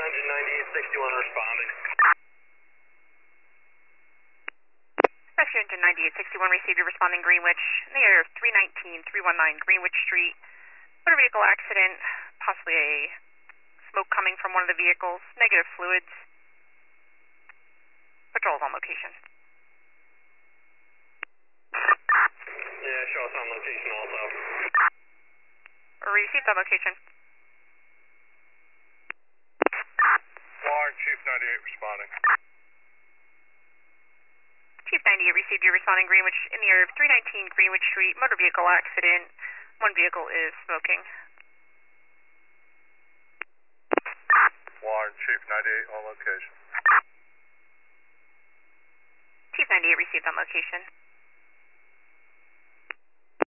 engine 9861 responding. Rescue engine 9861 received your responding Greenwich in the area of 319-319 Greenwich Street. Motor vehicle accident, possibly a smoke coming from one of the vehicles, negative fluids. Patrol's on location. Yeah, show us on location also. Received on location. Warren, Chief 98 responding. Chief 98 received your responding Greenwich in the area of 319 Greenwich Street, motor vehicle accident. One vehicle is smoking. Warren, Chief 98 on location. Chief 98 received on location.